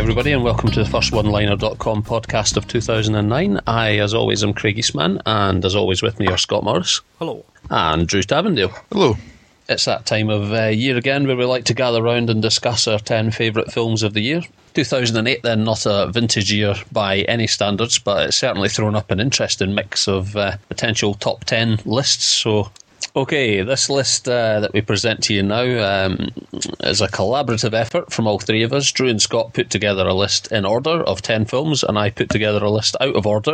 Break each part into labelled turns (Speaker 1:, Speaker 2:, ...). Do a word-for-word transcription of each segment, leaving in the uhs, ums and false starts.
Speaker 1: everybody, and welcome to the first one liner dot com podcast of two thousand nine. I, as always, am Craig Eastman, and as always with me are Scott Morris.
Speaker 2: Hello.
Speaker 1: And Drew Stavendale.
Speaker 3: Hello.
Speaker 1: It's that time of uh, year again where we like to gather round and discuss our ten favourite films of the year. two thousand eight then, not a vintage year by any standards, but it's certainly thrown up an interesting mix of uh, potential top ten lists, so... Okay, this list uh, that we present to you now um, is a collaborative effort from all three of us. Drew and Scott put together a list in order of ten films, and I put together a list out of order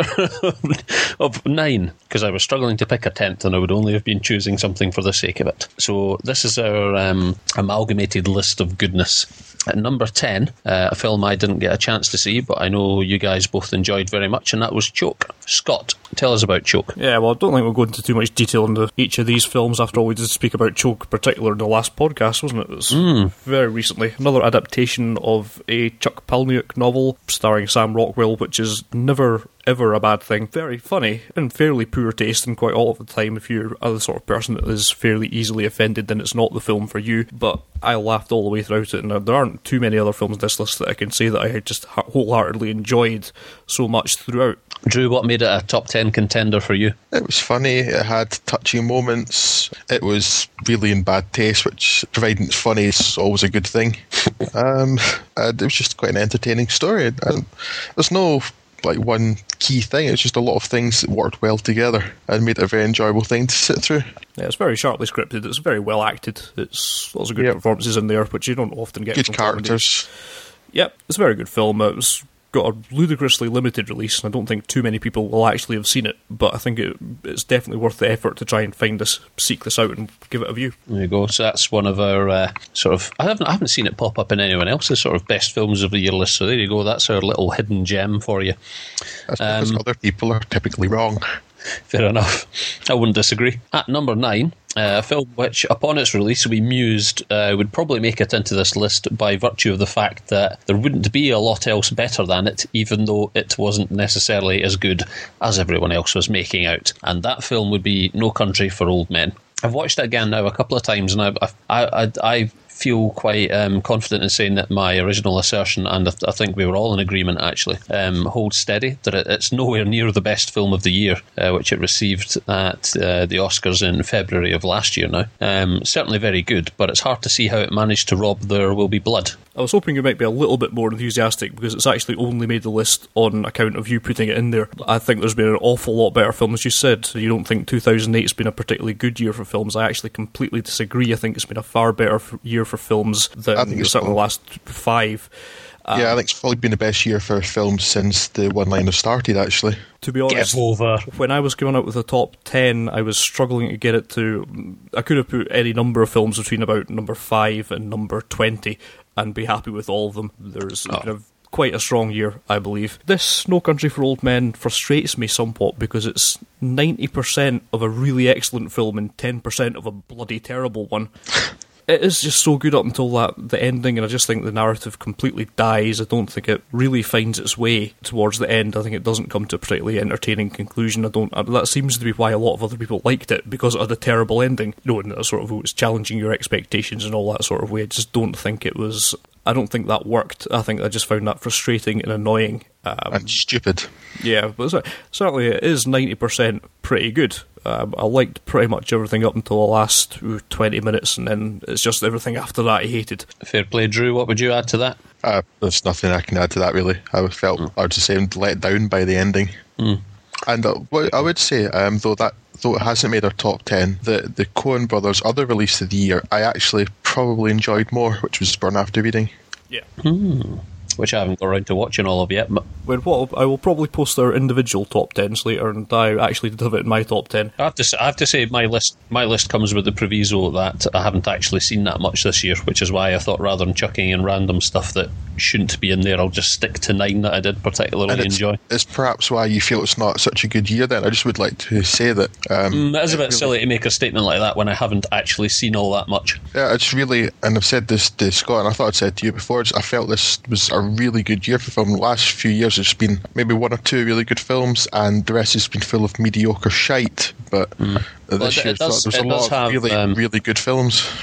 Speaker 1: of nine, because I was struggling to pick a tenth, and I would only have been choosing something for the sake of it. So this is our um, amalgamated list of goodness. At number ten, uh, a film I didn't get a chance to see, but I know you guys both enjoyed very much, and that was Choke. Scott, tell us about Choke.
Speaker 2: Yeah, well, I don't think we'll go into too much detail into each of these films. After all, we did speak about Choke, particularly in the last podcast, wasn't it? It was mm. very recently. Another adaptation of a Chuck Palahniuk novel starring Sam Rockwell, which is never... ever a bad thing. Very funny and fairly poor taste, and quite all of the time, if you're the sort of person that is fairly easily offended, then it's not the film for you. But I laughed all the way throughout it, and there aren't too many other films in this list that I can say that I just wholeheartedly enjoyed so much throughout.
Speaker 1: Drew, what made it a top ten contender for you?
Speaker 3: It was funny, it had touching moments, it was really in bad taste, which, providing it's funny, is always a good thing. um, and it was just quite an entertaining story. And there's no... like one key thing. It's just a lot of things that worked well together and made it a very enjoyable thing to sit through.
Speaker 2: Yeah, it's very sharply scripted. It's very well acted. It's lots of good
Speaker 3: yep.
Speaker 2: performances in there, which you don't often get.
Speaker 3: Good
Speaker 2: from
Speaker 3: characters.
Speaker 2: Comedy. Yep, it's a very good film. It was got a ludicrously limited release, and I don't think too many people will actually have seen it, but I think it, it's definitely worth the effort to try and find this, seek this out and give it a view.
Speaker 1: There you go. So that's one of our uh, sort of... I haven't, I haven't seen it pop up in anyone else's sort of best films of the year list, so there you go. That's our little hidden gem for you.
Speaker 3: That's because um, other people are typically wrong.
Speaker 1: Fair enough. I wouldn't disagree. At number nine, uh, a film which, upon its release, we mused uh, would probably make it into this list by virtue of the fact that there wouldn't be a lot else better than it, even though it wasn't necessarily as good as everyone else was making out. And that film would be No Country for Old Men. I've watched it again now a couple of times, and I've, I, I, I feel quite um, confident in saying that my original assertion, and I, th- I think we were all in agreement actually, um, holds steady, that it, it's nowhere near the best film of the year, uh, which it received at uh, the Oscars in February of last year now. Um, certainly very good, but it's hard to see how it managed to rob There Will Be Blood.
Speaker 2: I was hoping you might be a little bit more enthusiastic, because it's actually only made the list on account of you putting it in there. I think there's been an awful lot better films. You said you don't think two thousand eight has been a particularly good year for films. I actually completely disagree. I think it's been a far better f- year for films than certainly the last five. Um,
Speaker 3: yeah, I think it's probably been the best year for films since the one-liner started, actually.
Speaker 2: To be honest,
Speaker 1: Get over.
Speaker 2: When I was coming up with the top ten, I was struggling to get it to... I could have put any number of films between about number five and number twenty and be happy with all of them. There's oh. been a, quite a strong year, I believe. This No Country for Old Men frustrates me somewhat because it's ninety percent of a really excellent film and ten percent of a bloody terrible one. It is just so good up until that the ending, and I just think the narrative completely dies. I don't think it really finds its way towards the end. I think it doesn't come to a particularly entertaining conclusion. I don't. That seems to be why a lot of other people liked it, because of the terrible ending. Knowing that sort of it was challenging your expectations and all that sort of way. I just don't think it was. I don't think that worked. I think I just found that frustrating and annoying. Um,
Speaker 3: and stupid.
Speaker 2: Yeah, but certainly it is ninety percent pretty good. Um, I liked pretty much everything up until the last ooh, twenty minutes, and then it's just everything after that I hated.
Speaker 1: Fair play, Drew. What would you add to that?
Speaker 3: Uh, there's nothing I can add to that, really. I felt mm. I was just saying let down by the ending.
Speaker 1: Mm.
Speaker 3: And uh, what I would say, um, though that though it hasn't made our top ten, the the Coen Brothers' other release of the year, I actually probably enjoyed more, which was Burn After Reading.
Speaker 2: Yeah.
Speaker 1: Hmm. Which I haven't got around to watching all of yet. But
Speaker 2: When what I will probably post our individual top tens later, and I actually did have it in my top ten.
Speaker 1: I have to say, I have to say my list my list comes with the proviso that I haven't actually seen that much this year, which is why I thought rather than chucking in random stuff that shouldn't be in there, I'll just stick to nine that I did particularly
Speaker 3: and it's,
Speaker 1: enjoy.
Speaker 3: It's perhaps why you feel it's not such a good year then. I just would like to say that... Um,
Speaker 1: mm, it is a bit
Speaker 3: really,
Speaker 1: silly to make a statement like that when I haven't actually seen all that much.
Speaker 3: Yeah, it's really... And I've said this to Scott, and I thought I'd said to you before, I felt this was a really good year for film. The last few years it's been maybe one or two really good films, and the rest has been full of mediocre shite. But mm. this
Speaker 1: well,
Speaker 3: year I thought there was a lot of
Speaker 1: have,
Speaker 3: really,
Speaker 1: um,
Speaker 3: really good films.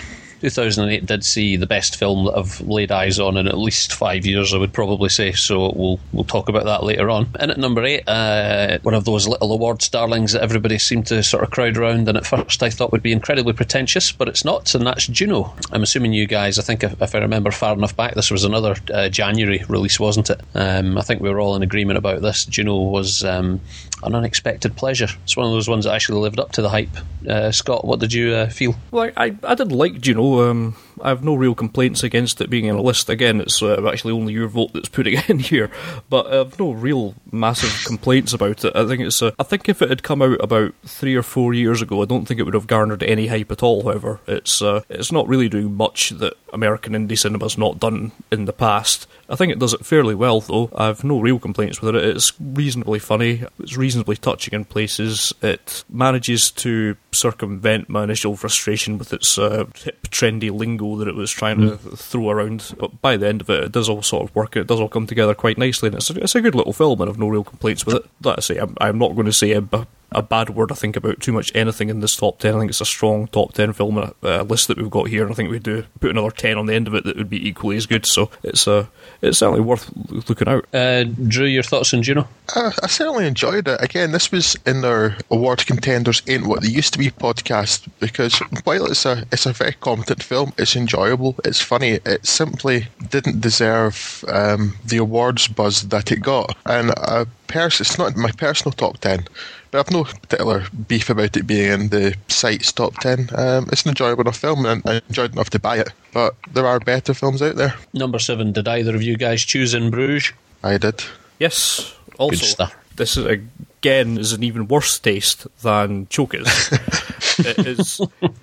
Speaker 1: two thousand eight did see the best film that I've laid eyes on in at least five years, I would probably say, so we'll we'll talk about that later on. And at number eight, uh, one of those little awards darlings that everybody seemed to sort of crowd around, and at first I thought would be incredibly pretentious, but it's not, and that's Juno. I'm assuming you guys, I think if, if I remember far enough back, this was another uh, January release, wasn't it? Um, I think we were all in agreement about this. Juno was um, an unexpected pleasure. It's one of those ones that actually lived up to the hype. Uh, Scott, what did you uh, feel?
Speaker 2: Well, I, I did like Juno. Um, I have no real complaints against it being in a list. Again, it's uh, actually only your vote that's putting it in here, but I have no real massive complaints about it. I think it's. Uh, I think if it had come out about three or four years ago, I don't think it would have garnered any hype at all. However, it's uh, it's not really doing much that American indie cinema's not done in the past. I think it does it fairly well, though. I have no real complaints with it. It's reasonably funny. It's reasonably touching in places. It manages to circumvent my initial frustration with its uh, hip, trendy lingo that it was trying mm. to throw around. But by the end of it, it does all sort of work. It does all come together quite nicely, and it's a, it's a good little film, and I have no real complaints with it. Like I say, I'm, I'm not going to say a, a bad word, I think, about too much anything in this top ten. I think it's a strong top ten film uh, list that we've got here, and I think we do put another ten on the end of it that would be equally as good. So it's uh, it's certainly worth looking out.
Speaker 1: Uh, Drew, your thoughts on Juno?
Speaker 3: Uh, I certainly enjoyed it. Again, this was in their award contenders ain't what they used to be podcast, because while it's a it's a very competent film, it's enjoyable, it's funny, it simply didn't deserve um, the awards buzz that it got. And uh, pers- it's not my personal top ten, but I've no particular beef about it being in the site's top ten. Um, it's an enjoyable enough film, and I enjoyed enough to buy it. But there are better films out there.
Speaker 1: Number seven, did either of you guys choose In Bruges?
Speaker 3: I did.
Speaker 2: Yes. Also,
Speaker 1: good stuff.
Speaker 2: This is, again, is an even worse taste than Choke is. It is...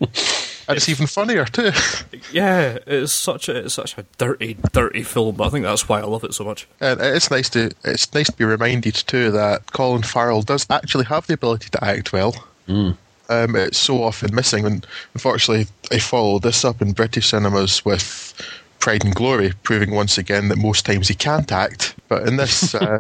Speaker 3: And it's even funnier too.
Speaker 2: Yeah, it's such a it's such a dirty, dirty film, but I think that's why I love it so much.
Speaker 3: And it's nice to it's nice to be reminded too that Colin Farrell does actually have the ability to act well.
Speaker 1: Mm.
Speaker 3: Um, it's so often missing, and unfortunately, I followed this up in British cinemas with Pride and Glory, proving once again that most times he can't act. But in this. Uh,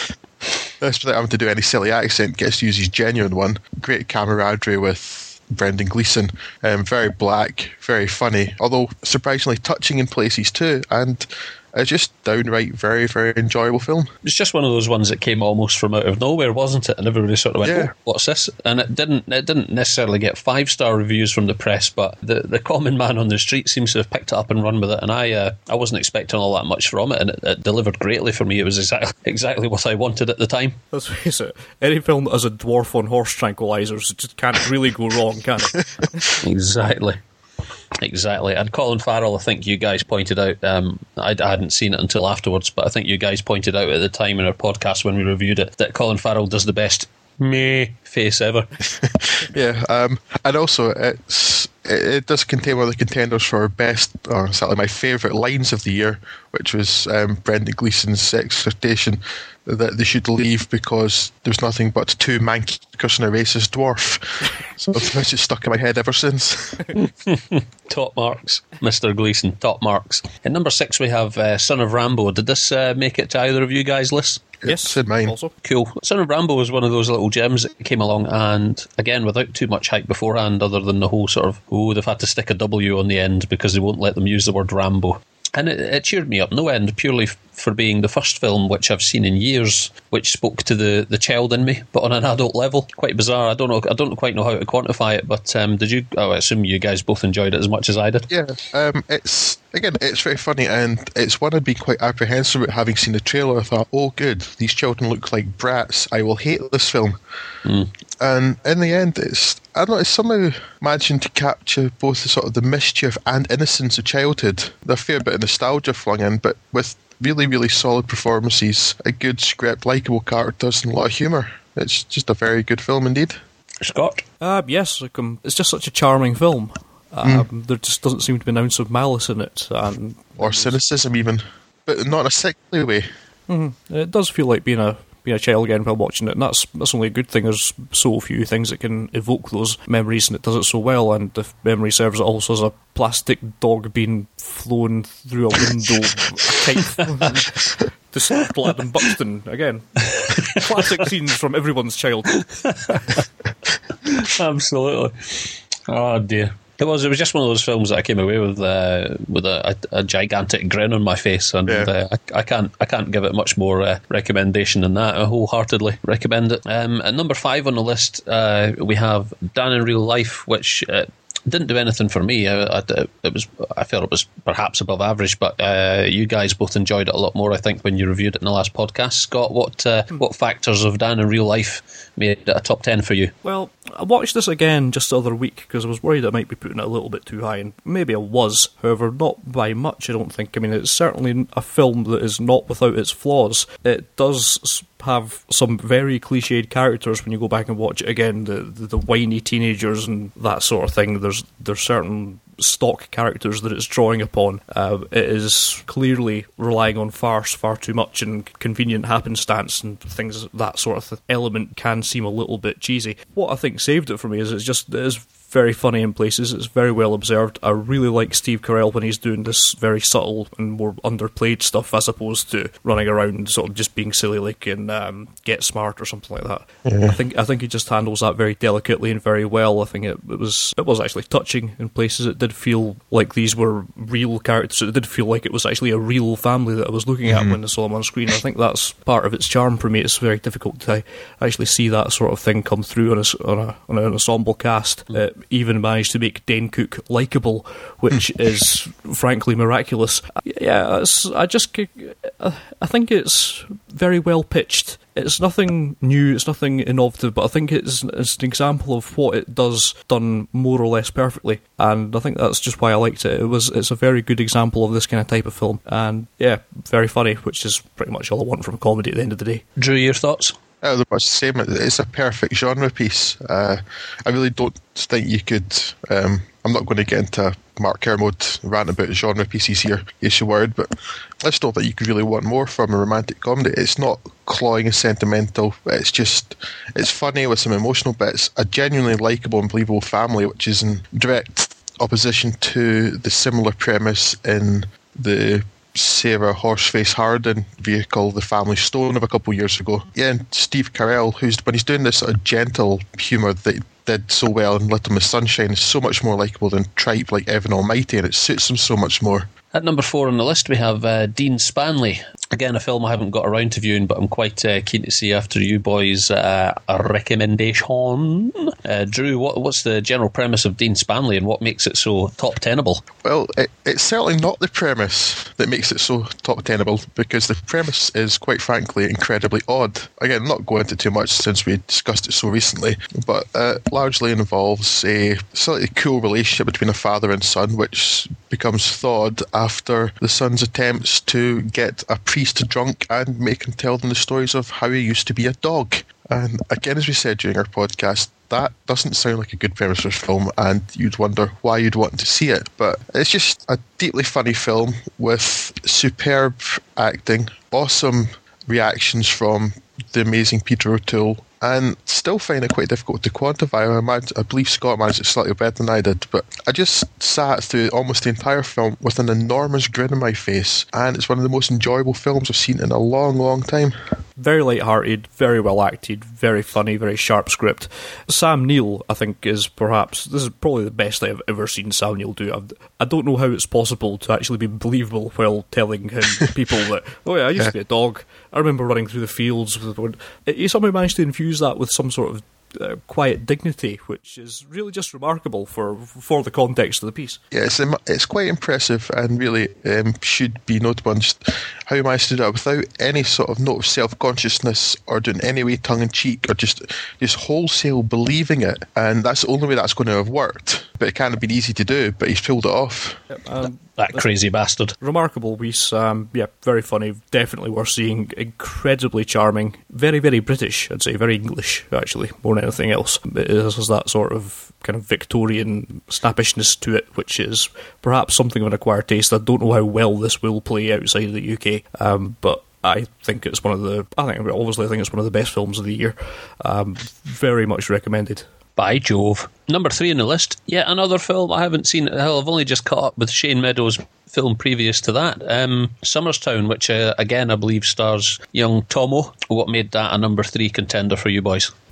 Speaker 3: this, without having to do any silly accent, gets to use his genuine one. Great camaraderie with Brendan Gleeson. Um, very black, very funny, although surprisingly touching in places too, and a just downright very, very enjoyable film.
Speaker 1: It's just one of those ones that came almost from out of nowhere, wasn't it? And everybody sort of went,
Speaker 3: yeah.
Speaker 1: "Oh, what's this?" And it didn't it didn't necessarily get five-star reviews from the press, but the, the common man on the street seems to have picked it up and run with it, and I uh, I wasn't expecting all that much from it, and it, it delivered greatly for me. It was exactly, exactly what I wanted at the time.
Speaker 2: Let's face it, any film that has a dwarf on horse tranquilizers just can't really go wrong, can it?
Speaker 1: Exactly. Exactly. And Colin Farrell, I think you guys pointed out, um, I, I hadn't seen it until afterwards, but I think you guys pointed out at the time in our podcast when we reviewed it that Colin Farrell does the best meh face ever.
Speaker 3: Yeah, um, and also it's it, it does contain one of the contenders for best, or certainly my favourite lines of the year, which was um, Brendan Gleeson's exhortation that they should leave because there's nothing but two mankers and a racist dwarf. So it's just stuck in my head ever since.
Speaker 1: Top marks, Mister Gleeson, top marks. At number six we have uh, Son of Rambo. Did this uh, make it to either of you guys' lists?
Speaker 2: Yes,
Speaker 3: it's in mine.
Speaker 2: Also.
Speaker 1: Cool. Son of Rambo was one of those little gems that came along, and again, without too much hype beforehand, other than the whole sort of, oh, they've had to stick a W on the end because they won't let them use the word Rambo. And it, it cheered me up no end, purely f- for being the first film which I've seen in years which spoke to the, the child in me, but on an adult level. Quite bizarre. I don't know. I don't quite know how to quantify it, but um, did you? Oh, I assume you guys both enjoyed it as much as I did.
Speaker 3: Yeah. Um, it's again, it's very funny, and it's one I'd be quite apprehensive about having seen the trailer. I thought, oh, good, these children look like brats. I will hate this film.
Speaker 1: Mm.
Speaker 3: And in the end, it's I don't know. It's somehow managing to capture both the sort of the mischief and innocence of childhood. There's a fair bit of nostalgia flung in, but with really, really solid performances, a good script, likeable characters, and a lot of humour. It's just a very good film indeed.
Speaker 1: Scott?
Speaker 2: Uh, yes, like, um, it's just such a charming film. Um, mm. There just doesn't seem to be an ounce of malice in it. And
Speaker 3: or cynicism even, but not in a sickly way.
Speaker 2: Mm-hmm. It does feel like being a being a child again while watching it, and that's that's only a good thing. There's so few things that can evoke those memories, and it does it so well. And if memory serves, it also has a plastic dog being flown through a window, a kite to start Gladden Buxton again. Classic scenes from everyone's childhood.
Speaker 1: Absolutely. Oh dear. It was. It was just one of those films that I came away with uh, with a, a, a gigantic grin on my face, and
Speaker 3: yeah.
Speaker 1: uh, I, I can't I can't give it much more uh, recommendation than that. I wholeheartedly recommend it. Um, at number five on the list, uh, we have Dan in Real Life, which uh, didn't do anything for me. I, I, it was I felt it was perhaps above average, but uh, you guys both enjoyed it a lot more, I think, when you reviewed it in the last podcast. Scott, what uh, what factors of Dan in Real Life made it a top ten for you?
Speaker 2: Well, I watched this again just the other week because I was worried I might be putting it a little bit too high, and maybe I was. However, not by much, I don't think. I mean, it's certainly a film that is not without its flaws. It does have some very cliched characters when you go back and watch it again, the, the, the whiny teenagers and that sort of thing. There's there's certain stock characters that it's drawing upon. Uh, it is clearly relying on farce far too much and convenient happenstance and things. That sort of th- element can seem a little bit cheesy. What I think saved it for me is it's just it is very funny in places. It's very well observed. I really like Steve Carell when he's doing this very subtle and more underplayed stuff as opposed to running around sort of just being silly like in um, Get Smart or something like that. Yeah. I think I think he just handles that very delicately and very well. I think it, it was it was actually touching in places. It did feel like these were real characters. It did feel like it was actually a real family that I was looking at mm-hmm. when I saw them on screen. I think that's part of its charm for me. It's very difficult to actually see that sort of thing come through on a, on, a, on an ensemble cast. Uh, even managed to make Dane Cook likeable, which is frankly miraculous. Yeah, it's, I just I think it's very well pitched. It's nothing new, it's nothing innovative, but I think it's, it's an example of what it does done more or less perfectly, and I think that's just why I liked it. It was it's a very good example of this kind of type of film, and yeah, very funny, which is pretty much all I want from comedy at the end of the day.
Speaker 1: Drew, your thoughts?
Speaker 3: Uh, they're much the same. It's a perfect genre piece. Uh, I really don't think you could. Um, I'm not going to get into Mark Kermode rant about genre pieces here, use your word, but I just don't think you could really want more from a romantic comedy. It's not cloying and sentimental. It's just it's funny with some emotional bits. A genuinely likeable and believable family, which is in direct opposition to the similar premise in the Sarah Horseface Harden vehicle, The Family Stone, of a couple of years ago. Yeah, and Steve Carell, who's when he's doing this sort of gentle humour that did so well in Little Miss Sunshine, is so much more likeable than tripe like Evan Almighty, and it suits him so much more.
Speaker 1: At number four on the list, we have uh, Dean Spanley. Again, a film I haven't got around to viewing, but I'm quite uh, keen to see after you boys' uh, a recommendation. Uh, Drew, what, what's the general premise of Dean Spanley and what makes it so top tenable?
Speaker 3: Well, it, it's certainly not the premise that makes it so top tenable, because the premise is, quite frankly, incredibly odd. Again, not going into too much since we discussed it so recently, but uh, largely involves a slightly cool relationship between a father and son, which becomes thawed after the son's attempts to get a priest drunk and make him tell them the stories of how he used to be a dog. And again, as we said during our podcast, that doesn't sound like a good premise for a film, and you'd wonder why you'd want to see it. But it's just a deeply funny film with superb acting, awesome reactions from the amazing Peter O'Toole, and still find it quite difficult to quantify. I, imagine, I believe Scott managed it slightly better than I did, but I just sat through almost the entire film with an enormous grin on my face, and it's one of the most enjoyable films I've seen in a long, long time.
Speaker 2: Very light-hearted, very well acted, very funny, very sharp script. Sam Neill, I think, is perhaps, this is probably the best I've ever seen Sam Neill do. I've, I don't know how it's possible to actually be believable while telling him people that, oh yeah, I used to be a dog. I remember running through the fields. With, he somehow managed to infuse that with some sort of Uh, quiet dignity, which is really just remarkable for for the context of the piece.
Speaker 3: Yeah, it's, it's quite impressive, and really um, should be notable on just how he managed to do that without any sort of note of self-consciousness or doing any way tongue-in-cheek, or just, just wholesale believing it. And that's the only way that's going to have worked. But it can't have been easy to do, but he's pulled it off.
Speaker 2: Yep, um,
Speaker 1: that crazy bastard.
Speaker 2: Remarkable piece. Um, yeah, very funny. Definitely worth seeing. Incredibly charming. Very, very British, I'd say. Very English, actually, more than anything else. It has that sort of kind of Victorian snappishness to it, which is perhaps something of an acquired taste. I don't know how well this will play outside of the U K, um, but I think it's one of the. I think obviously I think it's one of the best films of the year. Um, very much recommended.
Speaker 1: By Jove. Number three on the list, yet another film I haven't seen. Hell, I've only just caught up with Shane Meadows' film previous to that. Um, Summerstown, which uh, again I believe stars young Tomo. What made that a number three contender for you boys?
Speaker 2: Well,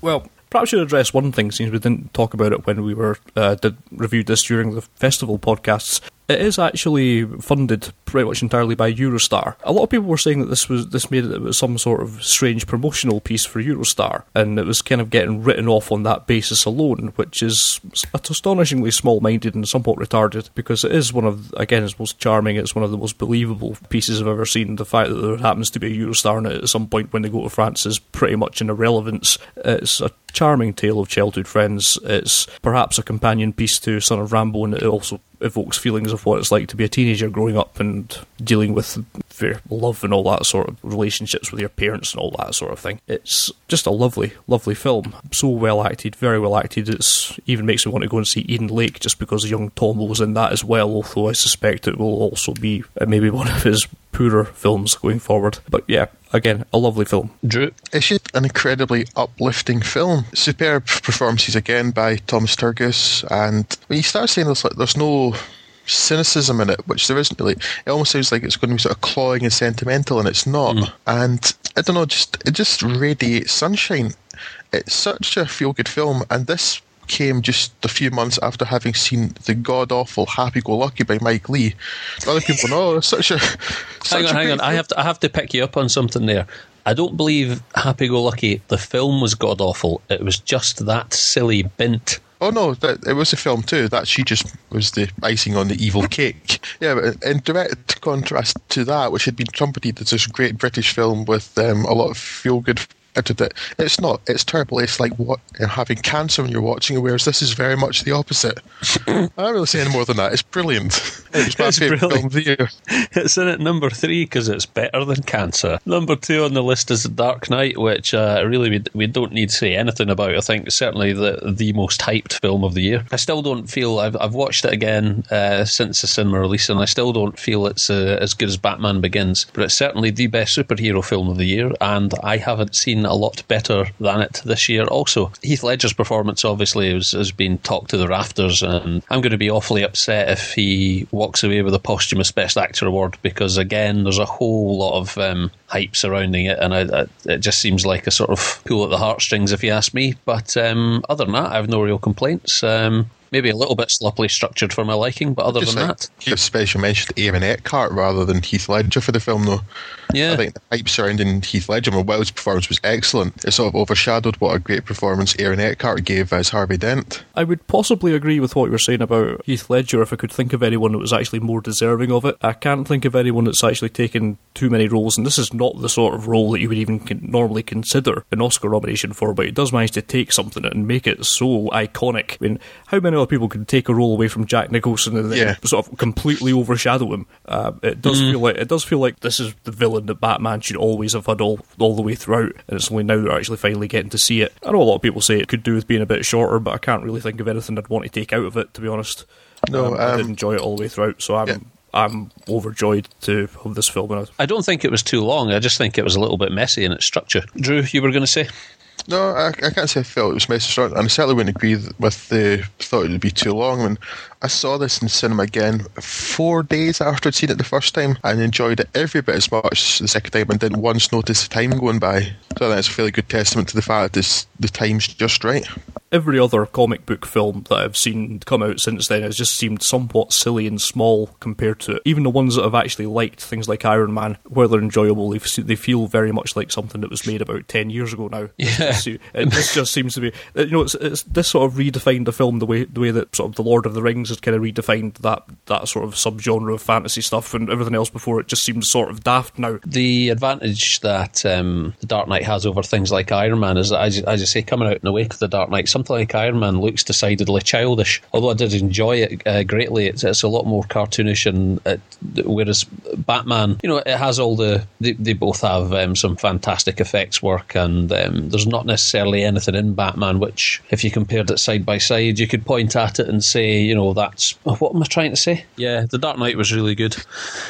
Speaker 2: Perhaps should address one thing, since we didn't talk about it when we were uh, did reviewed this during the festival podcasts. It is actually funded pretty much entirely by Eurostar. A lot of people were saying that this was this made it, it was some sort of strange promotional piece for Eurostar, and it was kind of getting written off on that basis alone, which is astonishingly small-minded and somewhat retarded, because it is one of, again, it's most charming, it's one of the most believable pieces I've ever seen. The fact that there happens to be a Eurostar in it at some point when they go to France is pretty much an irrelevance. It's a charming tale of childhood friends. It's perhaps a companion piece to Son of Rambo, and it also evokes feelings of what it's like to be a teenager growing up and dealing with love and all that sort of relationships with your parents and all that sort of thing. It's just a lovely, lovely film. So well acted, very well acted. It's even makes me want to go and see Eden Lake just because young Tom was in that as well, although I suspect it will also be uh, maybe one of his poorer films going forward. But yeah, again, a lovely film.
Speaker 1: Drew?
Speaker 3: It's just an incredibly uplifting film. Superb performances again by Thomas Turgoose, and when you start saying there's, like, there's no cynicism in it, which there isn't really, it almost sounds like it's going to be sort of cloying and sentimental, and it's not. Mm. And I don't know, just it just radiates sunshine. It's such a feel-good film, and this came just a few months after having seen the god-awful Happy-Go-Lucky by Mike Leigh. Other people know, it's such a... Such
Speaker 1: hang on,
Speaker 3: a
Speaker 1: hang on, I have, to, I have to pick you up on something there. I don't believe Happy-Go-Lucky, the film was god-awful. It was just that silly bint.
Speaker 3: Oh no, that, it was a film too. That she just was the icing on the evil cake. Yeah, but in direct contrast to that, which had been trumpeted as this great British film with um, a lot of feel-good into it, it's not. It's terrible. It's like what having cancer when you're watching it, whereas this is very much the opposite. I don't really say any more than that. It's brilliant. It's my
Speaker 1: it's
Speaker 3: favourite film of the year.
Speaker 1: It's in at number three because it's better than Cancer. Number two on the list is The Dark Knight, which uh, really we, we don't need to say anything about. I think certainly the the most hyped film of the year. I still don't feel I've I've watched it again uh, since the cinema release, and I still don't feel it's uh, as good as Batman Begins. But it's certainly the best superhero film of the year, and I haven't seen a lot better than it this year. Also, Heath Ledger's performance obviously has, has been talked to the rafters, and I'm going to be awfully upset if he walks away with a posthumous Best Actor award, because again there's a whole lot of um, hype surrounding it, and I, I, it just seems like a sort of pull at the heartstrings if you ask me. But um, other than that, I have no real complaints. Um, Maybe a little bit sloppily structured for my liking, but other
Speaker 3: Just
Speaker 1: than
Speaker 3: like,
Speaker 1: that...
Speaker 3: give special mention to Aaron Eckhart rather than Heath Ledger for the film, though.
Speaker 1: Yeah.
Speaker 3: I think the hype surrounding Heath Ledger, while his performance was excellent, it sort of overshadowed what a great performance Aaron Eckhart gave as Harvey Dent.
Speaker 2: I would possibly agree with what you were saying about Heath Ledger if I could think of anyone that was actually more deserving of it. I can't think of anyone that's actually taken too many roles, and this is not the sort of role that you would even con- normally consider an Oscar nomination for, but he does manage to take something and make it so iconic. I mean, how many other people can take a role away from Jack Nicholson and then
Speaker 3: yeah.
Speaker 2: sort of completely overshadow him? Uh, it does mm. feel like it does feel like this is the villain that Batman should always have had all, all the way throughout, and it's only now they're actually finally getting to see it. I know a lot of people say it could do with being a bit shorter, but I can't really think of anything I'd want to take out of it, to be honest.
Speaker 3: No,
Speaker 2: um,
Speaker 3: um,
Speaker 2: I did enjoy it all the way throughout, so I'm yeah. I'm overjoyed to have this film.
Speaker 1: I don't think it was too long. I just think it was a little bit messy in its structure. Drew, you were going to say?
Speaker 3: No, I, I can't say I felt it was messy short, and I certainly wouldn't agree with the thought it would be too long. I mean, I saw this in cinema again four days after I'd seen it the first time, and enjoyed it every bit as much the second time, and didn't once notice the time going by. So I think it's a fairly good testament to the fact that the time's just right.
Speaker 2: Every other comic book film that I've seen come out since then has just seemed somewhat silly and small compared to it. Even the ones that I've actually liked, things like Iron Man, where they're enjoyable, they feel very much like something that was made about ten years ago now.
Speaker 1: Yeah.
Speaker 2: It just, just seems to be, you know, it's, it's this sort of redefined the film the way the way that sort of the Lord of the Rings has kind of redefined that that sort of subgenre of fantasy stuff, and everything else before it just seems sort of daft now.
Speaker 1: The advantage that um, the Dark Knight has over things like Iron Man is that, as, as you say, coming out in the wake of the Dark Knight, something like Iron Man looks decidedly childish. Although I did enjoy it uh, greatly, it's, it's a lot more cartoonish, and it, whereas Batman, you know, it has all the they, they both have um, some fantastic effects work, and um, there's not necessarily anything in Batman which, if you compared it side by side, you could point at it and say, you know, that's what am I trying to say? Yeah, the Dark Knight was really good.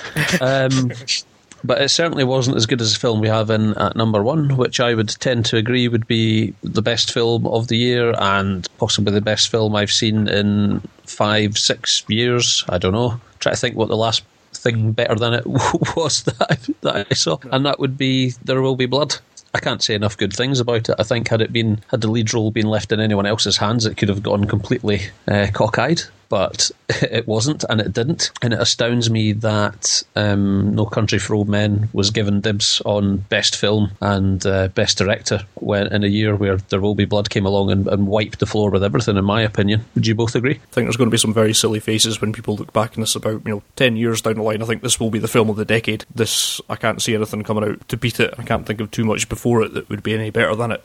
Speaker 1: Um But it certainly wasn't as good as the film we have in at number one, which I would tend to agree would be the best film of the year, and possibly the best film I've seen in five, six years. I don't know. Try to think what the last thing better than it was that I, that I saw, and that would be There Will Be Blood. I can't say enough good things about it. I think had it been had the lead role been left in anyone else's hands, it could have gone completely uh, cockeyed. But it wasn't, and it didn't. And it astounds me that um, No Country for Old Men was given dibs on Best Film and uh, Best Director when in a year where There Will Be Blood came along and, and wiped the floor with everything, in my opinion. Would you both agree?
Speaker 2: I think there's going to be some very silly faces when people look back on this about, you know, ten years down the line. I think this will be the film of the decade. This, I can't see anything coming out to beat it. I can't think of too much before it that would be any better than it.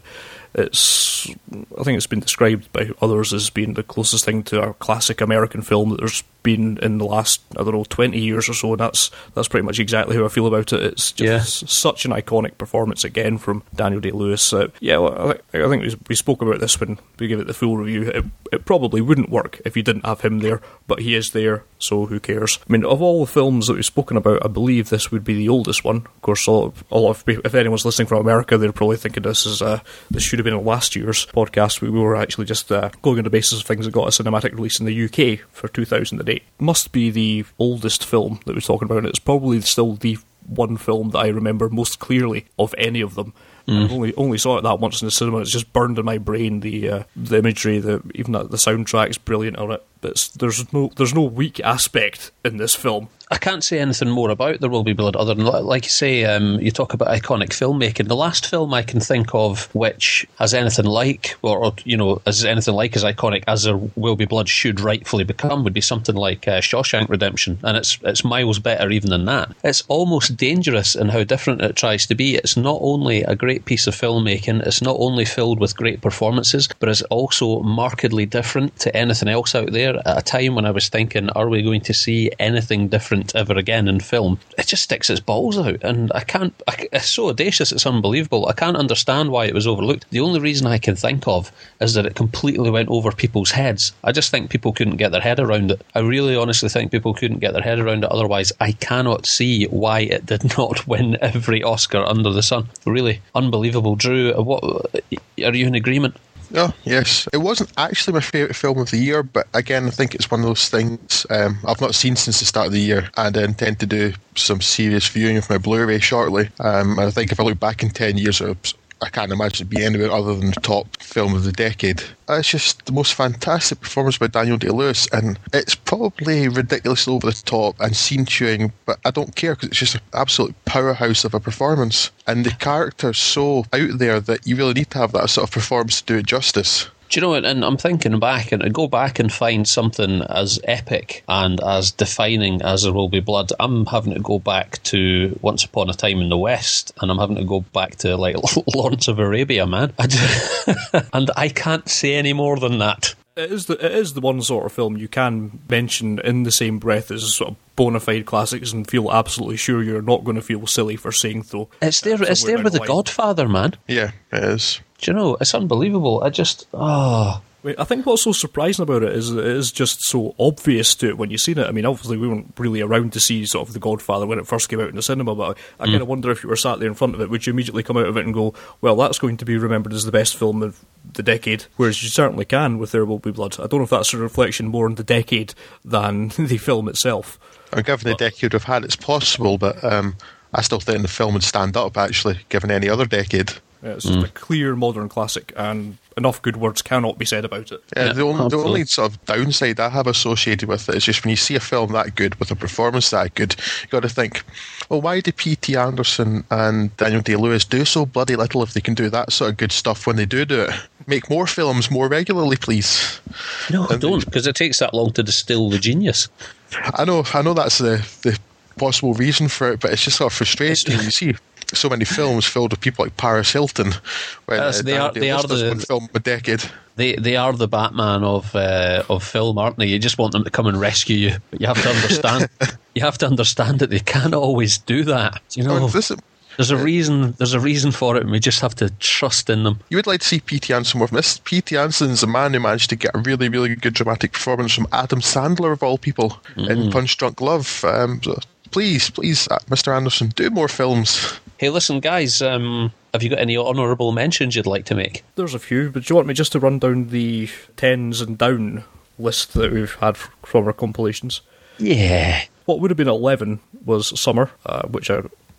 Speaker 2: It's, I think it's been described by others as being the closest thing to a classic American film that there's been in the last, I don't know, twenty years or so, and that's that's pretty much exactly how I feel about it. It's just yeah. such an iconic performance again from Daniel Day-Lewis. Uh, yeah, well, I, I think we, we spoke about this when we gave it the full review. It, it probably wouldn't work if you didn't have him there, but he is there, so who cares? I mean, of all the films that we've spoken about, I believe this would be the oldest one. Of course, all, all of, if anyone's listening from America, they're probably thinking this is uh, this should have been in last year's podcast. We were actually just uh, going on the basis of things that got a cinematic release in the U K for two thousand eight. Must be the oldest film that we're talking about, and it's probably still the one film that I remember most clearly of any of them. Mm. I only only saw it that once in the cinema. It's just burned in my brain. The uh, the imagery, the even the, the soundtrack's brilliant on it. But there's no there's no weak aspect in this film.
Speaker 1: I can't say anything more about There Will Be Blood other than, like you say, um, you talk about iconic filmmaking. The last film I can think of which has anything like, or, or you know, as anything like as iconic as There Will Be Blood should rightfully become would be something like uh, Shawshank Redemption, and it's it's miles better even than that. It's almost dangerous in how different it tries to be. It's not only a great piece of filmmaking, it's not only filled with great performances, but it's also markedly different to anything else out there at a time when I was thinking, are we going to see anything different ever again in film? It just sticks its balls out, and I can't I, it's so audacious, it's unbelievable. I can't understand why it was overlooked. The only reason I can think of is that it completely went over people's heads. I just think people couldn't get their head around it. I really honestly think people couldn't get their head around it. Otherwise, I cannot see why it did not win every Oscar under the sun. Really unbelievable. Drew, what are you in agreement?
Speaker 3: Oh, yes. It wasn't actually my favourite film of the year, but again, I think it's one of those things um, I've not seen since the start of the year, and I intend to do some serious viewing of my Blu-ray shortly. Um, and I think if I look back in ten years, I can't imagine it being anywhere other than the top film of the decade. It's just the most fantastic performance by Daniel Day-Lewis, and it's probably ridiculously over the top and scene-chewing, but I don't care because it's just an absolute powerhouse of a performance. And the character's so out there that you really need to have that sort of performance to do it justice.
Speaker 1: Do you know what, and I'm thinking back, and to go back and find something as epic and as defining as There Will Be Blood, I'm having to go back to Once Upon a Time in the West, and I'm having to go back to, like, Lawrence of Arabia, man. I just, and I can't say any more than that.
Speaker 2: It is the it is the one sort of film you can mention in the same breath as sort of bona fide classics and feel absolutely sure you're not going to feel silly for saying so.
Speaker 1: It's there. It's there with The Godfather, man.
Speaker 3: Yeah, it is.
Speaker 1: Do you know? It's unbelievable. I just ah. Oh.
Speaker 2: I think what's so surprising about it is it is just so obvious to it when you've seen it. I mean, obviously we weren't really around to see sort of The Godfather when it first came out in the cinema, but I, I mm. kind of wonder if you were sat there in front of it, would you immediately come out of it and go, well, that's going to be remembered as the best film of the decade, whereas you certainly can with There Will Be Blood. I don't know if that's a reflection more on the decade than the film itself.
Speaker 3: Or given the decade we've had, it's possible, but um, I still think the film would stand up, actually, given any other decade.
Speaker 2: Yeah, it's just mm. a clear modern classic, and enough good words cannot be said about it.
Speaker 3: Yeah, yeah the, only, the only sort of downside I have associated with it is just when you see a film that good with a performance that good, you got to think, well, why do P T Anderson and Daniel Day-Lewis do so bloody little if they can do that sort of good stuff when they do do it? Make more films more regularly, please.
Speaker 1: No, and don't, because it takes that long to distill the genius.
Speaker 3: I know, I know that's the the possible reason for it, but it's just sort of frustrating. You see so many films filled with people like Paris Hilton. When,
Speaker 1: yes,
Speaker 3: uh,
Speaker 1: they are. They are the
Speaker 3: one film a decade.
Speaker 1: They they are the Batman of uh, of film, aren't they? You just want them to come and rescue you, but you have to understand. you have to understand that they can't always do that. You know, I mean, this, there's a reason. There's a reason for it, and we just have to trust in them.
Speaker 3: You would like to see P T Anderson more from this. P T Anderson's a man who managed to get a really, really good dramatic performance from Adam Sandler, of all people, mm. in Punch Drunk Love. Um, so please, please, Mister Anderson, do more films.
Speaker 1: Hey, listen, guys, um, have you got any honourable mentions you'd like to make?
Speaker 2: There's a few, but do you want me just to run down the tens and down list that we've had from our compilations?
Speaker 1: Yeah.
Speaker 2: What would have been eleven was Summer, uh, which I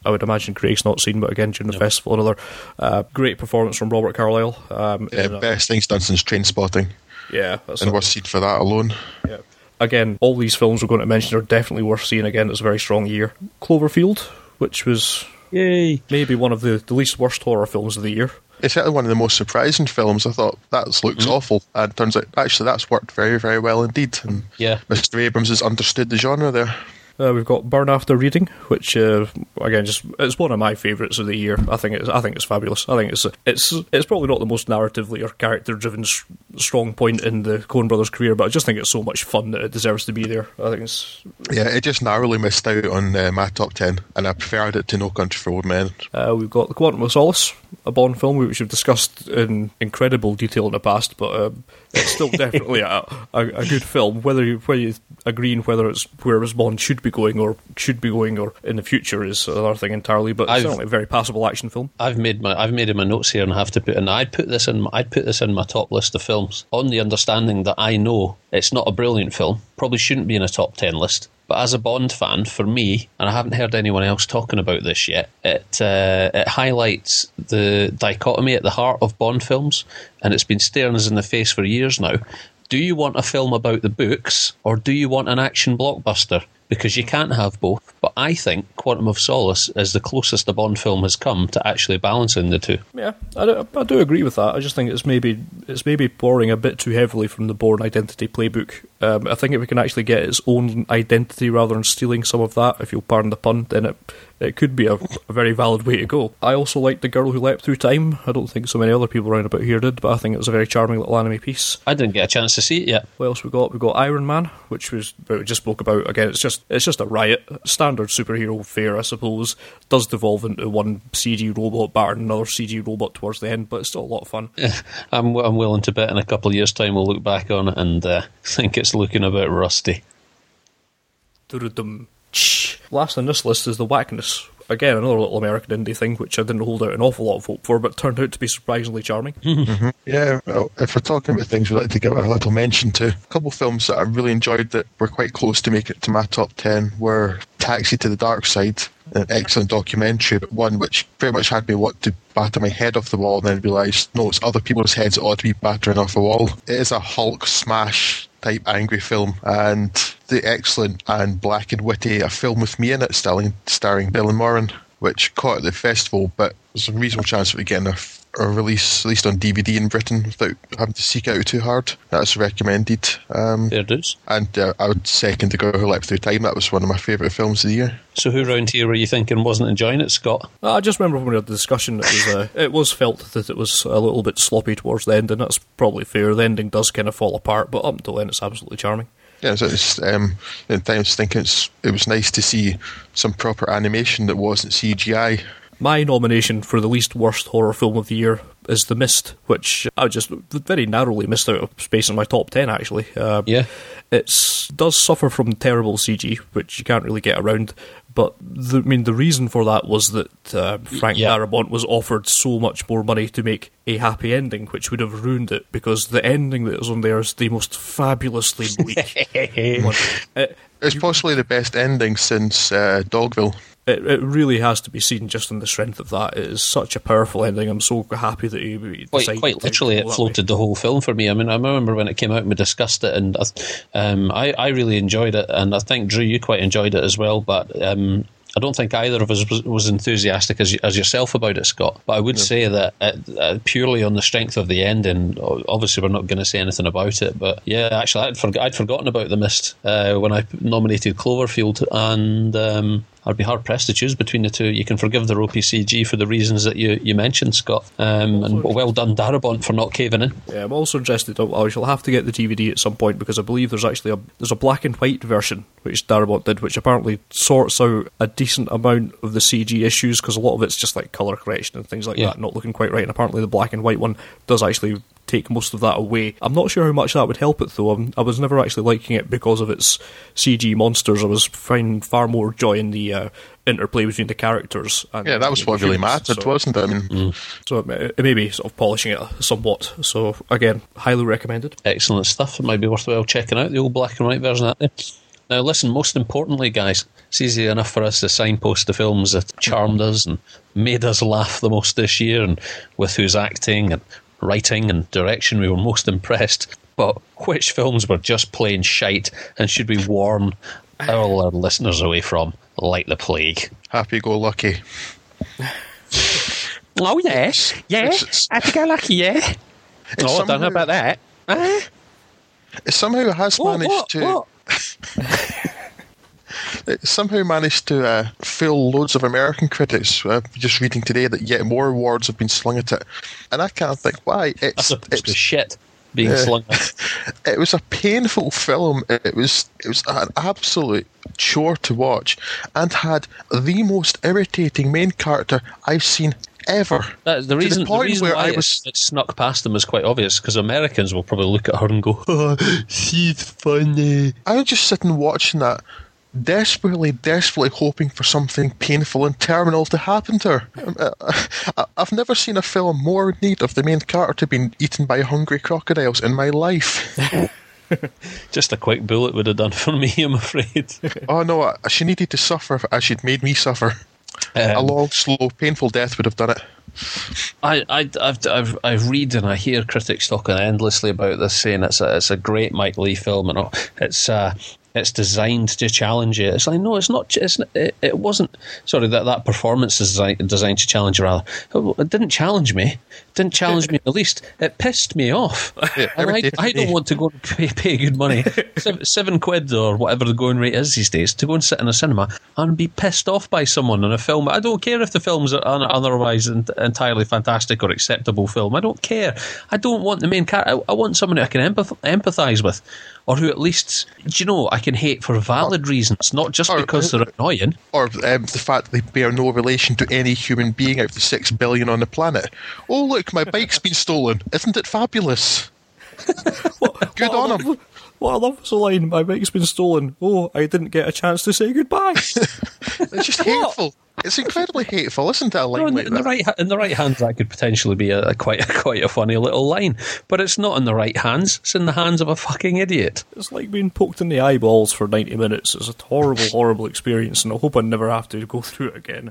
Speaker 2: I would imagine Craig's not seen, but again, during the no. festival, another uh, great performance from Robert Carlyle. Um,
Speaker 3: yeah, best things done since Trainspotting.
Speaker 2: Yeah. That's
Speaker 3: and we're seen for that alone.
Speaker 2: Yeah. Again, all these films we're going to mention are definitely worth seeing again. It's a very strong year. Cloverfield, which was
Speaker 1: Yay.
Speaker 2: maybe one of the, the least worst horror films of the year.
Speaker 3: It's certainly one of the most surprising films. I thought that looks mm. awful, and it turns out actually that's worked very, very well indeed. And
Speaker 1: yeah.
Speaker 3: Mister Abrams has understood the genre there.
Speaker 2: Uh, we've got Burn After Reading, which uh, again, just it's one of my favourites of the year. I think it's I think it's fabulous. I think it's it's it's probably not the most narratively or character-driven sh- strong point in the Coen Brothers' career, but I just think it's so much fun that it deserves to be there. I think it's
Speaker 3: yeah, it just narrowly missed out on uh, my top ten, and I preferred it to No Country for Old Men.
Speaker 2: Uh, we've got The Quantum of Solace, a Bond film which we've discussed in incredible detail in the past, but um, it's still definitely a, a, a good film. Whether you, whether you agree on whether it's where Bond should be going or should be going or in the future is another thing entirely, but it's certainly a very passable action film.
Speaker 1: I've made my I've made in my notes here and I have to put in I'd put this in I'd put this in my top list of films on the understanding that I know it's not a brilliant film, probably shouldn't be in a top ten list. But as a Bond fan, for me, and I haven't heard anyone else talking about this yet, it uh, it highlights the dichotomy at the heart of Bond films, and it's been staring us in the face for years now. Do you want a film about the books, or do you want an action blockbuster? Because you can't have both. But I think Quantum of Solace is the closest a Bond film has come to actually balancing the two.
Speaker 2: Yeah, I do, I do agree with that. I just think it's maybe it's maybe borrowing a bit too heavily from the Bourne Identity playbook. Um, I think if we can actually get its own identity rather than stealing some of that, if you'll pardon the pun, then it it could be a, a very valid way to go. I also liked The Girl Who Leapt Through Time. I don't think so many other people around about here did, but I think it was a very charming little anime piece.
Speaker 1: I didn't get a chance to see it yet.
Speaker 2: What else we got? We got Iron Man, which was we just spoke about. Again, it's just it's just a riot, standard superhero fare, I suppose. Does devolve into one C G robot battering another C G robot towards the end, but it's still a lot of fun.
Speaker 1: Yeah, I'm I'm willing to bet in a couple of years' time we'll look back on it and uh, think it's looking a bit rusty.
Speaker 2: Last on this list is The Whackness. Again, another little American indie thing, which I didn't hold out an awful lot of hope for, but turned out to be surprisingly charming.
Speaker 3: Mm-hmm. Yeah, well, if we're talking about things we'd like to give a little mention to, a couple of films that I really enjoyed that were quite close to make it to my top ten were Taxi to the Dark Side, an excellent documentary, but one which very much had me want to batter my head off the wall and then realise, no, it's other people's heads that ought to be battering off the wall. It is a Hulk smash type angry film, and the excellent and black and witty A Film With Me in It, starring, starring Dylan Moran, which caught at the festival, but there's a reasonable chance of it getting a, a release released on D V D in Britain without having to seek out too hard. That's recommended. Um,
Speaker 1: there it is.
Speaker 3: And uh, I would second The Girl Who Leapt Through Time. That was one of my favourite films of the year.
Speaker 1: So who round here were you thinking wasn't enjoying it, Scott?
Speaker 2: I just remember when we had the discussion, it was, uh, it was felt that it was a little bit sloppy towards the end, and that's probably fair. The ending does kind of fall apart, but up until then it's absolutely charming.
Speaker 3: Yeah, so it's, um, at times thinking it's, it was nice to see some proper animation that wasn't C G I.
Speaker 2: My nomination for the least worst horror film of the year is The Mist, which I just very narrowly missed out of space in my top ten, actually. Uh,
Speaker 1: yeah.
Speaker 2: It does suffer from terrible C G, which you can't really get around. But the, I mean, the reason for that was that uh, Frank yeah. Darabont was offered so much more money to make a happy ending, which would have ruined it, because the ending that is on there is the most fabulously bleak one. It,
Speaker 3: it's
Speaker 2: you, possibly
Speaker 3: the best ending since uh, Dogville.
Speaker 2: It, it really has to be seen just on the strength of that. It is such a powerful ending. I'm so happy that he decided
Speaker 1: Quite, quite literally, it floated the whole film for me. I mean, I remember when it came out and we discussed it, and um, I, I really enjoyed it, and I think, Drew, you quite enjoyed it as well, but um, I don't think either of us was, was enthusiastic as, as yourself about it, Scott. But I would yeah. say that it, uh, purely on the strength of the ending, obviously we're not going to say anything about it, but yeah, actually I'd, forg- I'd forgotten about The Mist uh, when I nominated Cloverfield, and um, I'd be hard-pressed to choose between the two. You can forgive the ropey C G for the reasons that you, you mentioned, Scott. Um, and well done, Darabont, for not caving in.
Speaker 2: Yeah, I'm also interested. I shall have to get the D V D at some point, because I believe there's actually a there's a black and white version, which Darabont did, which apparently sorts out a decent amount of the C G issues, because a lot of it's just like colour correction and things like yeah. that, not looking quite right. And apparently the black and white one does actually take most of that away. I'm not sure how much that would help it, though. I'm, I was never actually liking it because of its C G monsters. I was finding far more joy in the uh, interplay between the characters. And
Speaker 3: yeah, that was what really mattered, so, wasn't it? I mean,
Speaker 1: mm.
Speaker 2: So it, it may be sort of polishing it somewhat. So again, highly recommended.
Speaker 1: Excellent stuff. It might be worthwhile checking out the old black and white version of that. Now, listen, most importantly, guys, it's easy enough for us to signpost the films that charmed us and made us laugh the most this year, and with whose acting and writing and direction we were most impressed. But which films were just plain shite and should we warn all our listeners away from, like the plague?
Speaker 3: Happy-go-lucky.
Speaker 1: Oh, yes. Yeah. Happy-go-lucky, yeah. Oh, I don't know about that. Uh?
Speaker 3: It somehow has
Speaker 1: what,
Speaker 3: managed
Speaker 1: what,
Speaker 3: to...
Speaker 1: What?
Speaker 3: It somehow managed to uh, fool loads of American critics. Uh, just reading today that yet more awards have been slung at it, and I can't think why. It's
Speaker 1: it's shit being uh, slung at.
Speaker 3: It was a painful film. It was it was an absolute chore to watch, and had the most irritating main character I've seen ever.
Speaker 1: That, the reason,
Speaker 3: the, the reason
Speaker 1: why
Speaker 3: I
Speaker 1: it,
Speaker 3: was,
Speaker 1: it snuck past them is quite obvious, because Americans will probably look at her and go, oh, she's funny.
Speaker 3: I was just sitting watching that, desperately, desperately hoping for something painful and terminal to happen to her. I've never seen a film more in need of the main character being eaten by hungry crocodiles in my life.
Speaker 1: Just a quick bullet would have done for me, I'm afraid.
Speaker 3: Oh no, she needed to suffer as she'd made me suffer. Um, a long, slow, painful death would have done it.
Speaker 1: I, I, I've, I've, I read and I hear critics talking endlessly about this, saying it's a, it's a great Mike Leigh film, and all. It's, uh, it's designed to challenge you. It's like, no, it's not. It's, it, it wasn't. Sorry, that, that performance is designed, designed to challenge you, rather. It didn't challenge me. It didn't challenge me in the least. It pissed me off.
Speaker 3: Yeah,
Speaker 1: and I, I don't want to go and pay, pay good money, seven, seven quid or whatever the going rate is these days, to go and sit in a cinema and be pissed off by someone in a film. I don't care if the film's an otherwise entirely fantastic or acceptable film. I don't care. I don't want the main character. I, I want someone who I can empath- empathise with. Or who at least, do you know, I can hate for valid reasons, not just
Speaker 3: or,
Speaker 1: because they're annoying.
Speaker 3: Or um, the fact that they bear no relation to any human being out of the six billion on the planet. Oh, look, my bike's been stolen. Isn't it fabulous?
Speaker 2: what,
Speaker 3: Good
Speaker 2: what
Speaker 3: on him.
Speaker 2: What I love is the line, my bike's been stolen. Oh, I didn't get a chance to say goodbye.
Speaker 3: It's just hateful. It's incredibly hateful. Listen to a line
Speaker 1: no, in,
Speaker 3: like
Speaker 1: in
Speaker 3: that.
Speaker 1: The right, in the right hands, that could potentially be a, a quite a, quite a funny little line. But it's not in the right hands. It's in the hands of a fucking idiot.
Speaker 2: It's like being poked in the eyeballs for ninety minutes. It's a horrible, horrible experience, and I hope I never have to go through it again.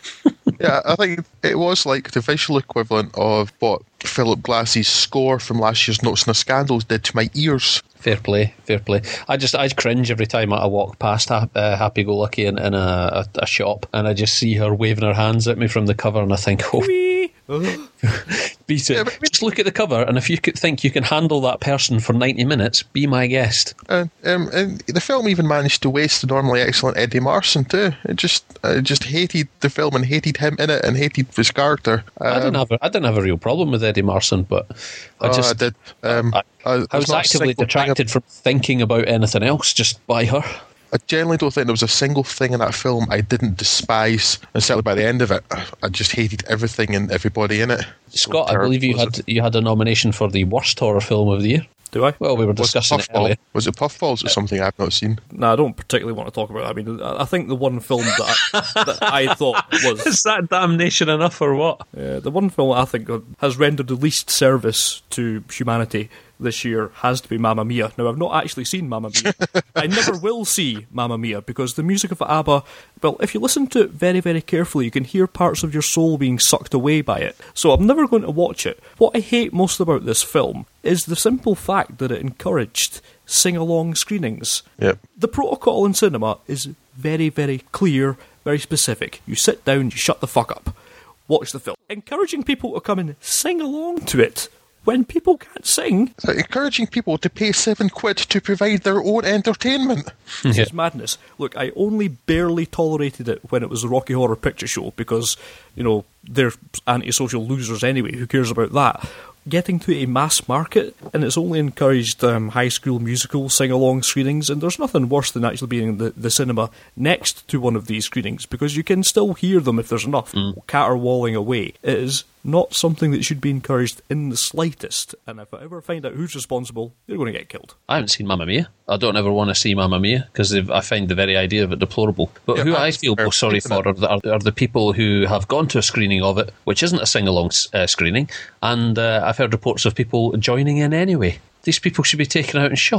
Speaker 3: Yeah, I think it was like the visual equivalent of what Philip Glass's score from last year's Notes on a Scandal did to my ears.
Speaker 1: Fair play, fair play. I just I cringe every time I walk past ha- uh, Happy Go Lucky in, in a, a, a shop, and I just see her waving her hands at me from the cover, and I think, oh, beat it. Yeah, but, just look at the cover, and if you could think you can handle that person for ninety minutes, be my guest.
Speaker 3: Uh, um, and the film even managed to waste the normally excellent Eddie Marsan too. It just I just hated the film and hated him in it and hated his character. Um,
Speaker 1: I didn't have a, I didn't have a real problem with Eddie Marsan, but I just
Speaker 3: oh, I did. Um,
Speaker 1: I, I, I was actively detracted from thinking about anything else just by her.
Speaker 3: I generally don't think there was a single thing in that film I didn't despise, and certainly by the end of it, I just hated everything and everybody in it.
Speaker 1: Scott, so I believe you had it? you had a nomination for the worst horror film of the year.
Speaker 2: Do I?
Speaker 1: Well, we were discussing it, it earlier.
Speaker 3: Was it Puffballs or something I've not seen?
Speaker 2: No, I don't particularly want to talk about it. I mean, I think the one film that I, that I thought was...
Speaker 1: Is that damnation enough or what?
Speaker 2: Uh, the one film I think has rendered the least service to humanity this year has to be Mamma Mia. Now, I've not actually seen Mamma Mia. I never will see Mamma Mia, because the music of ABBA, well, if you listen to it very, very carefully, you can hear parts of your soul being sucked away by it. So I'm never going to watch it. What I hate most about this film is the simple fact that it encouraged sing-along screenings.
Speaker 3: Yep.
Speaker 2: The protocol in cinema is very, very clear, very specific. You sit down, you shut the fuck up, watch the film. Encouraging people to come and sing along to it when people can't sing.
Speaker 3: So encouraging people to pay seven quid to provide their own entertainment.
Speaker 2: This
Speaker 1: yeah.
Speaker 2: is madness. Look, I only barely tolerated it when it was the Rocky Horror Picture Show, because, you know, they're antisocial losers anyway. Who cares about that? Getting to a mass market, and it's only encouraged um, high school musical sing-along screenings, and there's nothing worse than actually being in the, the cinema next to one of these screenings, because you can still hear them if there's enough, mm. caterwauling away. It is not something that should be encouraged in the slightest, and if I ever find out who's responsible, they're going to get killed.
Speaker 1: I haven't seen Mamma Mia. I don't ever want to see Mamma Mia, because I find the very idea of it deplorable. But
Speaker 3: yeah,
Speaker 1: who I feel most sorry for are the, are, are the people who have gone to a screening of it, which isn't a sing-along uh, screening, and uh, I've heard reports of people joining in anyway. These people should be taken out and shot.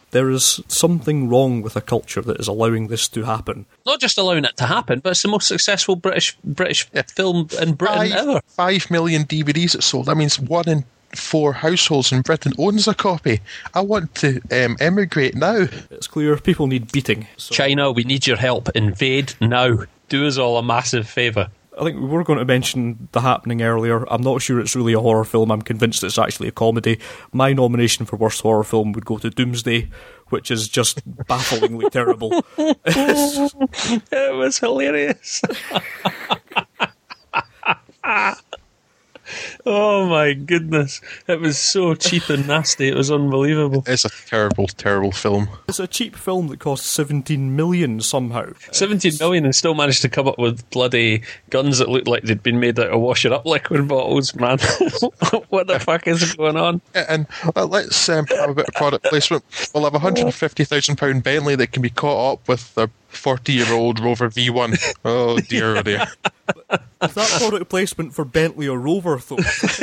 Speaker 2: There is something wrong with a culture that is allowing this to happen.
Speaker 1: Not just allowing it to happen, but it's the most successful British British
Speaker 3: Yeah.
Speaker 1: film in Britain
Speaker 3: Five,
Speaker 1: ever.
Speaker 3: five million D V Ds it sold. That means one in four households in Britain owns a copy. I want to um, emigrate now.
Speaker 2: It's clear people need beating. So
Speaker 1: China, we need your help. Invade now. Do us all a massive favour.
Speaker 2: I think we were going to mention The Happening earlier. I'm not sure it's really a horror film. I'm convinced it's actually a comedy. My nomination for worst horror film would go to Doomsday, which is just bafflingly terrible.
Speaker 1: It was hilarious. Oh my goodness. It was so cheap and nasty. It was unbelievable.
Speaker 3: It's a terrible, terrible film.
Speaker 2: It's a cheap film that cost seventeen million somehow.
Speaker 1: seventeen million and still managed to come up with bloody guns that looked like they'd been made out of wash it up liquid bottles, man. What the fuck is going on?
Speaker 3: And uh, let's um, have a bit of product placement. We'll have a one hundred fifty thousand pound Bentley that can be caught up with a forty-year-old Rover V one. Oh dear, oh dear.
Speaker 2: Is that product placement for Bentley or Rover, though?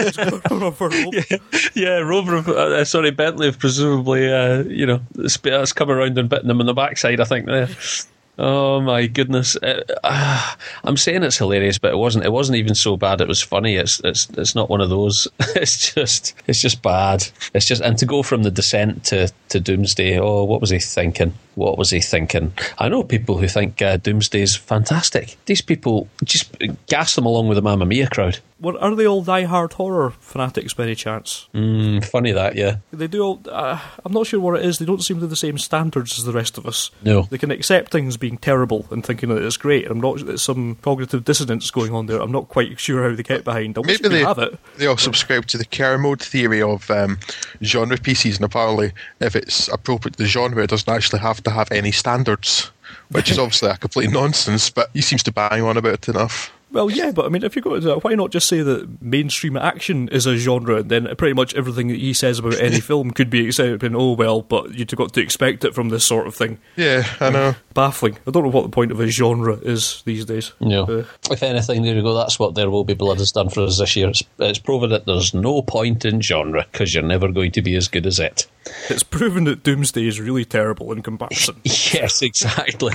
Speaker 2: For Rover.
Speaker 1: Yeah, yeah, Rover, uh, sorry, Bentley have presumably, uh, you know, it's, it's come around and bitten them in the backside, I think, there. Oh my goodness! Uh, uh, I'm saying it's hilarious, but it wasn't. It wasn't even so bad. It was funny. It's it's it's not one of those. It's just it's just bad. It's just and to go from The Descent to, to Doomsday. Oh, what was he thinking? What was he thinking? I know people who think uh, Doomsday's fantastic. These people just gas them along with the Mamma Mia crowd.
Speaker 2: What, are they all die-hard horror fanatics by any chance?
Speaker 1: Mm, funny that, yeah.
Speaker 2: They do all... Uh, I'm not sure what it is. They don't seem to have the same standards as the rest of us.
Speaker 1: No.
Speaker 2: They can accept things being terrible and thinking that it's great. I'm not... There's some cognitive dissonance going on there. I'm not quite sure how they get behind. I wish
Speaker 3: Maybe
Speaker 2: we
Speaker 3: they,
Speaker 2: have it.
Speaker 3: they all subscribe to the Kermode theory of um, genre pieces, and apparently if it's appropriate to the genre, it doesn't actually have to have any standards, which is obviously a complete nonsense, but he seems to bang on about it enough.
Speaker 2: Well, yeah, but I mean, if you go to that, why not just say that mainstream action is a genre, and then pretty much everything that he says about any film could be accepted, and oh well, but you've got to expect it from this sort of thing.
Speaker 3: Yeah, I know.
Speaker 2: Baffling. I don't know what the point of a genre is these days.
Speaker 1: No.
Speaker 2: Uh,
Speaker 1: If anything, there you go. That's what There Will Be Blood has done for us this year. It's, it's proven that there's no point in genre because you're never going to be as good as it.
Speaker 2: It's proven that Doomsday is really terrible in comparison.
Speaker 1: Yes, exactly.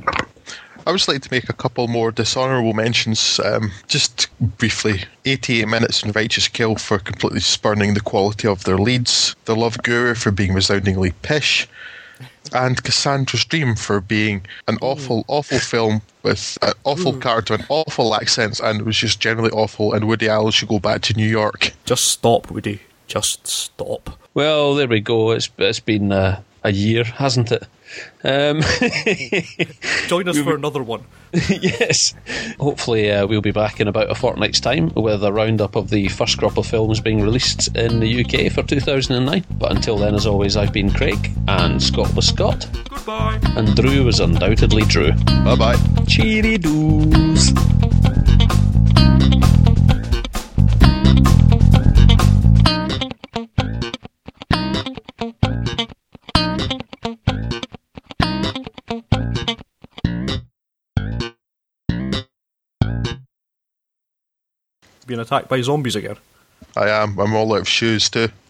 Speaker 3: I would just like to make a couple more dishonourable mentions. Um, just briefly, eighty-eight Minutes and Righteous Kill for completely spurning the quality of their leads, The Love Guru for being resoundingly pish, and Cassandra's Dream for being an awful, awful film with an awful character and awful accents, and it was just generally awful, and Woody Allen should go back to New York.
Speaker 2: Just stop, Woody. Just stop.
Speaker 1: Well, there we go. It's it's been uh, a year, hasn't it? Um,
Speaker 2: Join us for another one.
Speaker 1: Yes. Hopefully uh, we'll be back in about a fortnight's time with a roundup of the first crop of films being released in the U K for two thousand nine. But until then, as always, I've been Craig, and Scott was Scott.
Speaker 2: Goodbye.
Speaker 1: And Drew was undoubtedly Drew.
Speaker 3: Bye-bye.
Speaker 1: Cheery doos.
Speaker 2: Being attacked by zombies again.
Speaker 3: I am. I'm all out of shoes too.